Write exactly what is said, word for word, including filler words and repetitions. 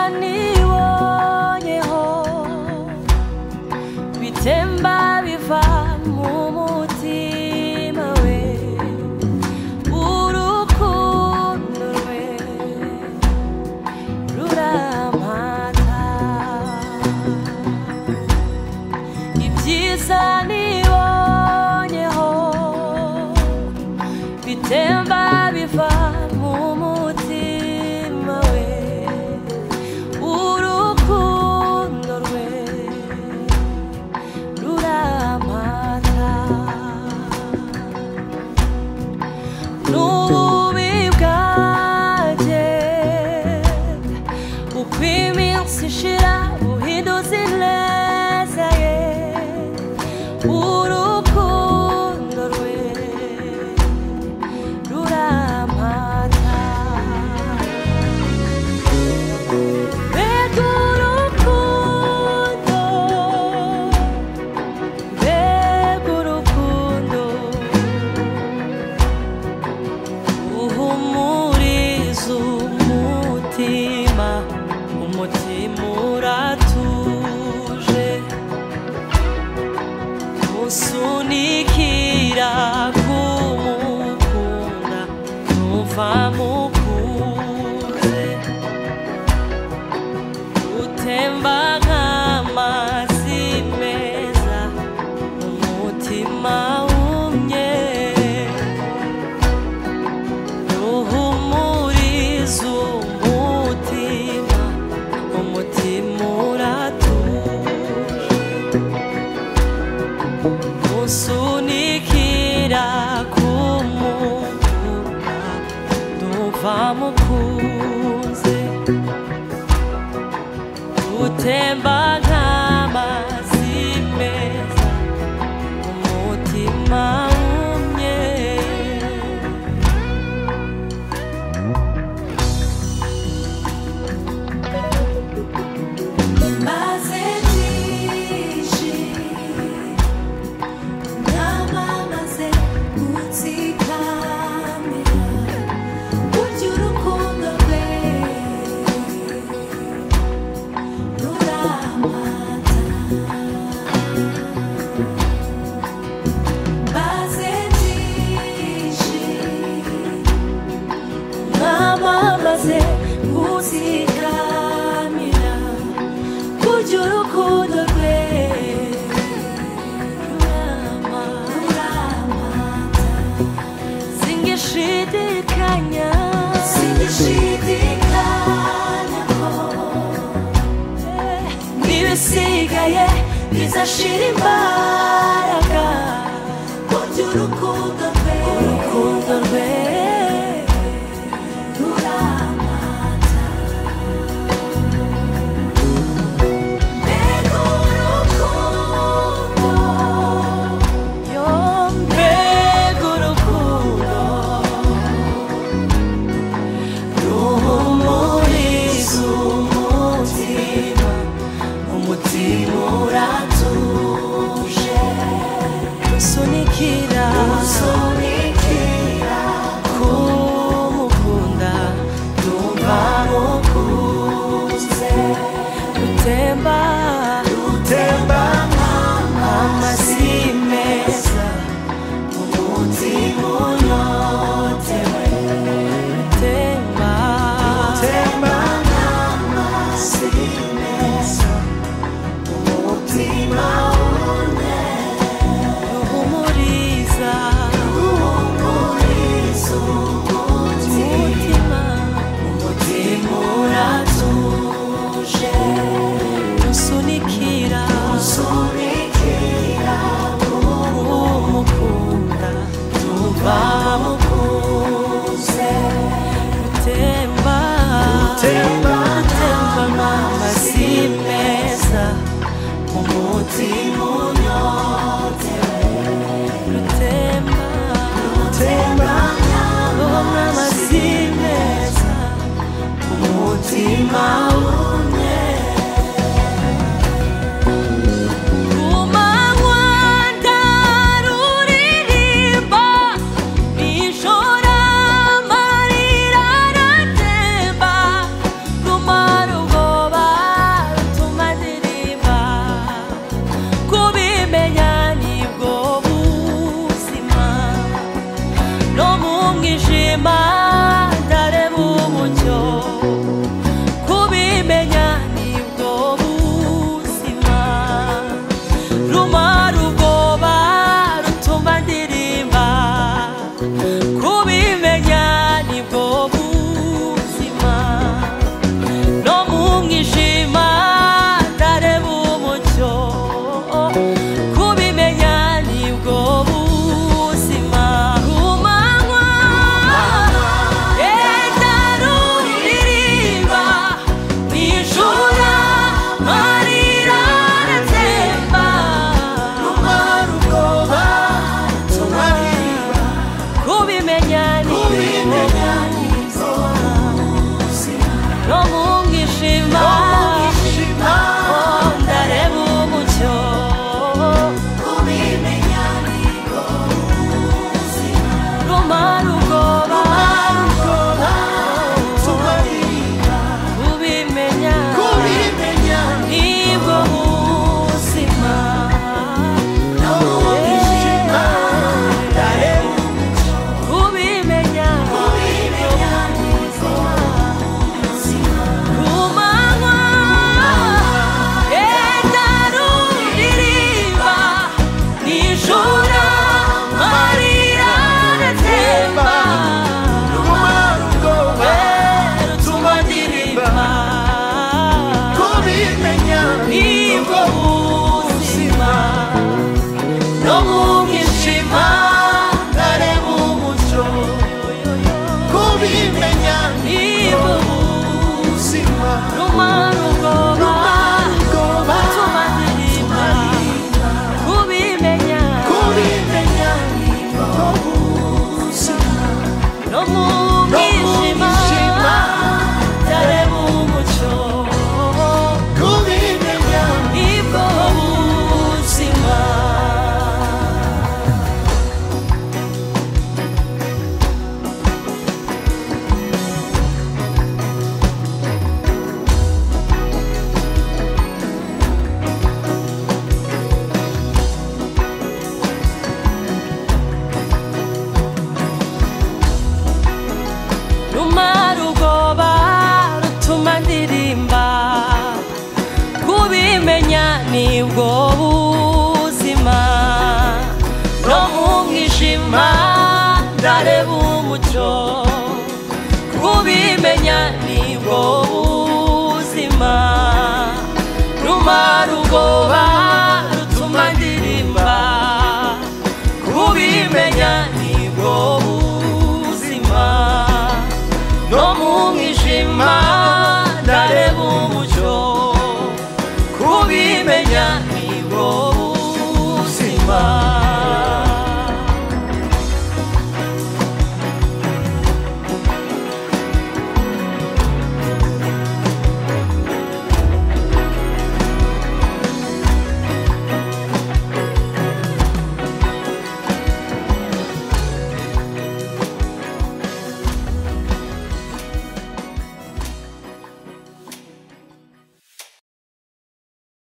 nibonyeho bitemba biva mu mutima we urukundo rwe rurampata ibyiza nibonyeho bitemba biva mu mutima we urukundo rwe rurampata n'ububi bwanjye uko iminsi ishira buhinduza ineza ye urukundo rwe rurampata mbega urukundo mbega urukundo uhumuriza umutima umutima uratuje usunikira kumukunda numva mukuze utemba nk'amazi meza umutima wumye uhumuriza umutima umutima uratuje usunikira kumukunda numva mukuze utemba nk'amazi meza umutima wumye maze byinshi namamaze gutsikamira burya urukundo rwe rurampata maze byinshi namamaze gutsikamira burya urukundo rwe rurampata singishidikanya singishidikanya ko n'ibisigaye bizashira imbaraga burya urukundo rwe urukundo rwe rurampata mbega urukundo yo mbega urukundo ruhumuriza umutima umutima uratuje usunikira usunikira kumukunda numva mukuze rutemba rutemba nk'amazi meza umutima unyotewe rutemba rutemba nk'amazi meza umutima wumye ruhumuriza ruhumuriza umutima umutima uratuje usunikira usunikira kumukunda numva mukuze rutemba rutemba rutemba nk'amazi meza umutima unyotewe rutemba rutemba nk'amazi meza umutima wumye Rumaro umwijima ndareba umucyo kubimenya nibwo buzima rumara ubwoba rutuma ndirimba kubimenya nibwo buzima no mu mwijima ndareba umucyo kubimenya nibwo buzima rumanywa yenda ruririmba nijura marira aratemba rumara ubwoba tumaririmba kubimenya kubimenya nibwo buzima no mu mwijima ndareba umucyo kubimenya nibwo buzima rumara ubwoba tumaririmba kubimenya kubimenya nibwo buzima no mu mwijima ndareba umucyo kubimenya kubimenya nibwo buzima rumanywa yenda ruririmba nijura marira aratemba rumara ubwoba rutuma ndirimba kubimenya nibwo buzima no mu mwijima ndareba umucyo kubimenya nibwo buzima rumara ubwoba rutuma ndirimba kubimenya kubimenya nibwo buzima no mu mwijima ndareba umucyo kubimenya nibwo buzima rumara ubwoba rutuma ndirimba kubimenya nibwo buzima no mu mwijima ndareba umucyo kubimenya nibwo buzima rumara ubwoba